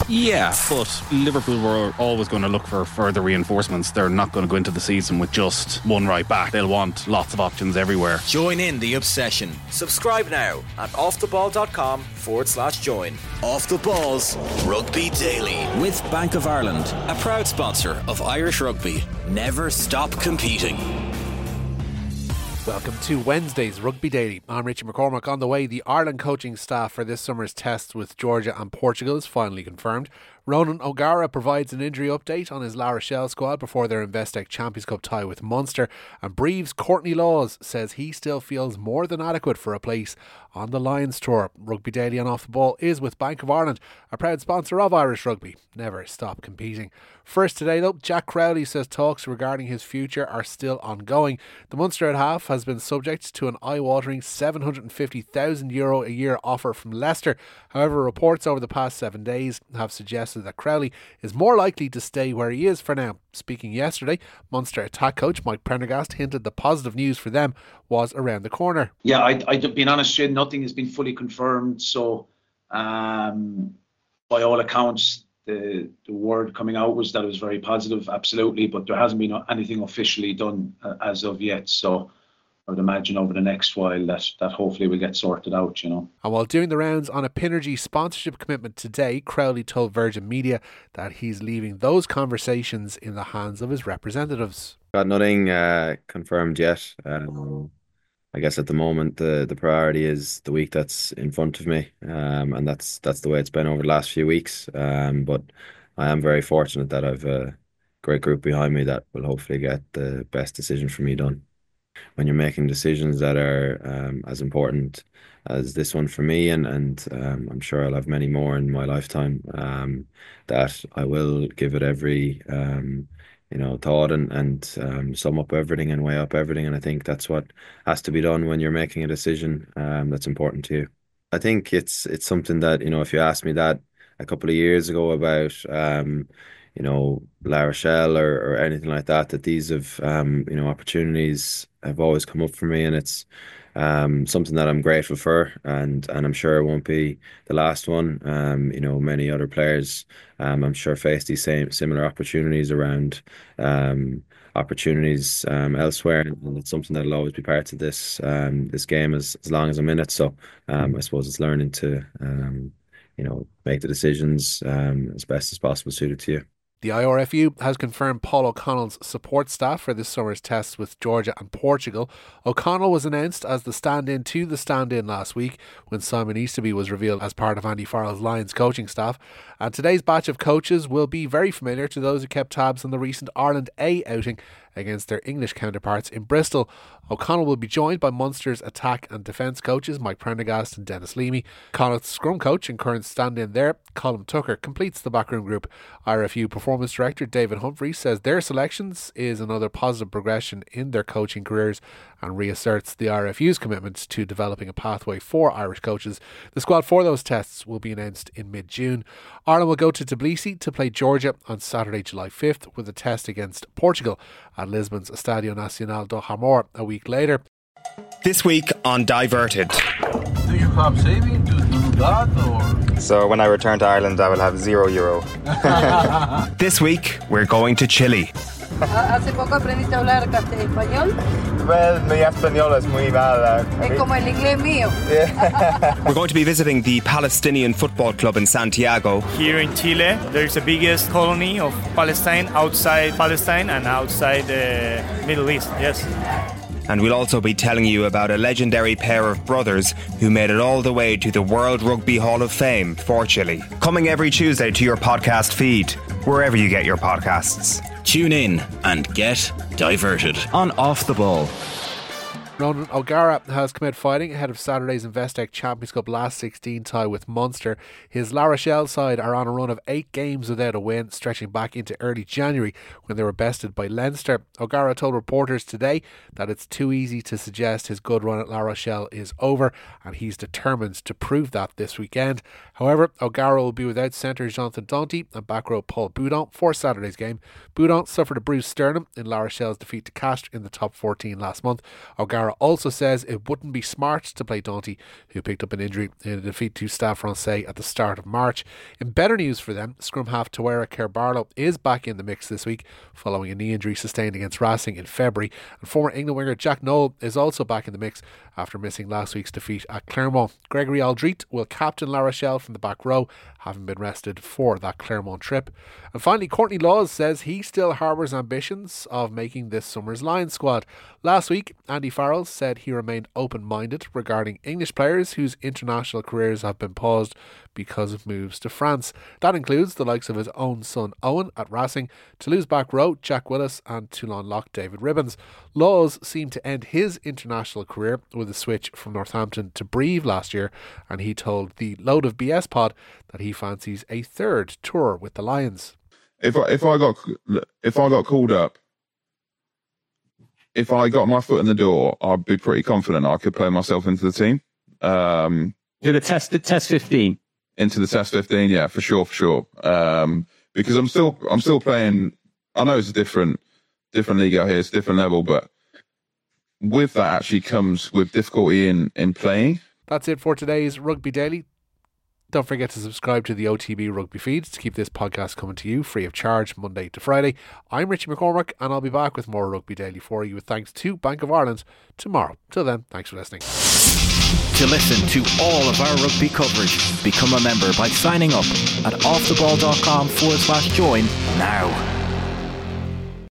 Yeah, but Liverpool were always going to look for further reinforcements. They're not going to go into the season with just one right back. They'll want lots of options everywhere. Join in the obsession. Subscribe now at offtheball.com/join. Off the Balls Rugby Daily. With Bank of Ireland, a proud sponsor of Irish rugby. Never stop competing. Welcome to Wednesday's Rugby Daily. I'm Richie McCormack. On the way, the Ireland coaching staff for this summer's test with Georgia and Portugal is finally confirmed. Ronan O'Gara provides an injury update on his La Rochelle squad before their Investec Champions Cup tie with Munster, and Breeve's Courtney Laws says he still feels more than adequate for a place on the Lions tour. Rugby Daily on Off the Ball is with Bank of Ireland, a proud sponsor of Irish rugby. Never stop competing. First today though, Jack Crowley says talks regarding his future are still ongoing. The Munster at half has been subject to an eye-watering €750,000 a year offer from Leicester. However, reports over the past 7 days have suggested that Crowley is more likely to stay where he is for now. Speaking yesterday, Munster attack coach Mike Prendergast hinted the positive news for them was around the corner. Yeah, I've been honest, nothing has been fully confirmed. So, by all accounts, the word coming out was that it was very positive, absolutely, but there hasn't been anything officially done as of yet. So I would imagine over the next while that hopefully will get sorted out, And while doing the rounds on a Pinergy sponsorship commitment today, Crowley told Virgin Media that he's leaving those conversations in the hands of his representatives. Got nothing confirmed yet. I guess at the moment the priority is the week that's in front of me, and that's the way it's been over the last few weeks. But I am very fortunate that I've a great group behind me that will hopefully get the best decision for me done. When you're making decisions that are as important as this one for me, and I'm sure I'll have many more in my lifetime, that I will give it every thought and sum up everything and weigh up everything. And I think that's what has to be done when you're making a decision that's important to you. I think it's something that, if you asked me that a couple of years ago about La Rochelle or anything like that these have opportunities have always come up for me, and it's something that I'm grateful for, and I'm sure it won't be the last one. Many other players I'm sure face these similar opportunities around opportunities elsewhere, and it's something that'll always be part of this game as long as I'm in it. So I suppose it's learning to make the decisions as best as possible suited to you. The IRFU has confirmed Paul O'Connell's support staff for this summer's tests with Georgia and Portugal. O'Connell was announced as the stand-in to the stand-in last week when Simon Easterby was revealed as part of Andy Farrell's Lions coaching staff. And today's batch of coaches will be very familiar to those who kept tabs on the recent Ireland A outing against their English counterparts in Bristol. O'Connell will be joined by Munster's attack and defence coaches Mike Prendergast and Dennis Leamy. Connacht's scrum coach and current stand-in there, Colm Tucker, completes the backroom group. IRFU Performance Director David Humphrey says their selections is another positive progression in their coaching careers and reasserts the IRFU's commitment to developing a pathway for Irish coaches. The squad for those tests will be announced in mid-June. Ireland will go to Tbilisi to play Georgia on Saturday, July 5th, with a test against Portugal at Lisbon's Estadio Nacional do Jamor a week later. This week on Diverted. Do you have saving to do that, or? So when I return to Ireland, I will have €0. This week, we're going to Chile. ¿Hace poco aprendiste a hablar español? Well, mi español es muy mal. Es como el inglés mío. We're going to be visiting the Palestinian Football Club in Santiago. Here in Chile, there's the biggest colony of Palestine outside Palestine and outside the Middle East, yes. And we'll also be telling you about a legendary pair of brothers who made it all the way to the World Rugby Hall of Fame for Chile. Coming every Tuesday to your podcast feed, wherever you get your podcasts. Tune in and get diverted on Off the Ball. Ronan O'Gara has come out fighting ahead of Saturday's Investec Champions Cup last 16 tie with Munster. His La Rochelle side are on a run of 8 games without a win, stretching back into early January when they were bested by Leinster. O'Gara told reporters today that it's too easy to suggest his good run at La Rochelle is over, and he's determined to prove that this weekend. However, O'Gara will be without centre Jonathan Danty and back row Paul Boudon for Saturday's game. Boudon suffered a bruised sternum in La Rochelle's defeat to Castres in the top 14 last month. O'Gara O'Gara also says it wouldn't be smart to play Doughty, who picked up an injury in a defeat to Stade Francais at the start of March. In better news for them, scrum half Tawera Kerr-Barlow is back in the mix this week following a knee injury sustained against Racing in February, and former England winger Jack Noel is also back in the mix after missing last week's defeat at Clermont. Gregory Aldrit will captain La Rochelle from the back row, having been rested for that Clermont trip. And finally, Courtney Laws says he still harbours ambitions of making this summer's Lions squad. Last week, Andy Farrell said he remained open-minded regarding English players whose international careers have been paused because of moves to France. That includes the likes of his own son Owen at Racing, Toulouse back row Jack Willis and Toulon lock David Ribbons. Laws seemed to end his international career with a switch from Northampton to Brive last year, and he told the Load of BS pod that he fancies a third tour with the Lions. If I got called up, if I got my foot in the door, I'd be pretty confident I could play myself into the team. To the test 15. Into the test 15, yeah, for sure. Because I'm still playing. I know it's a different league out here, it's a different level, but with that actually comes with difficulty in playing. That's it for today's Rugby Daily. Don't forget to subscribe to the OTB Rugby feeds to keep this podcast coming to you free of charge Monday to Friday. I'm Richie McCormack and I'll be back with more Rugby Daily for you with thanks to Bank of Ireland tomorrow. Till then, thanks for listening. To listen to all of our rugby coverage, become a member by signing up at offtheball.com/join now.